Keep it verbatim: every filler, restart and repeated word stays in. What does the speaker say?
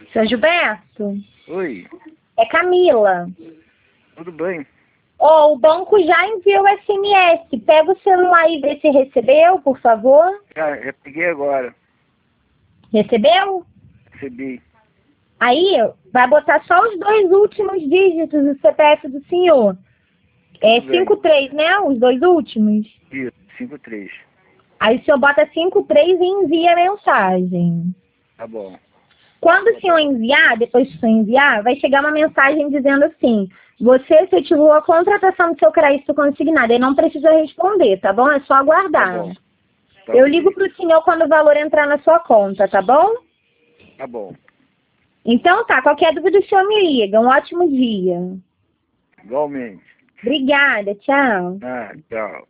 Seu Gilberto? Oi, É Camila. tudo bem? Ó, o banco já enviou o S M S. Pega o celular e vê se recebeu, por favor. Já, já peguei agora, Recebeu? recebi. Aí, vai botar só os dois últimos dígitos do C P F do senhor. É Tudo bem. cinco três, né? Os dois últimos. Isso, cinco três. Aí o senhor bota cinco três e envia a mensagem. Tá bom. Quando o senhor enviar, depois que o senhor enviar, vai chegar uma mensagem dizendo assim: você efetivou a contratação do seu crédito consignado. Ele não precisa responder, tá bom? É só aguardar. Tá bom. Tá Eu ok. ligo pro senhor quando o valor entrar na sua conta, tá bom? Tá bom. Então tá, qualquer dúvida o senhor me liga. Um ótimo dia. Igualmente. Obrigada, tchau. Ah, tchau.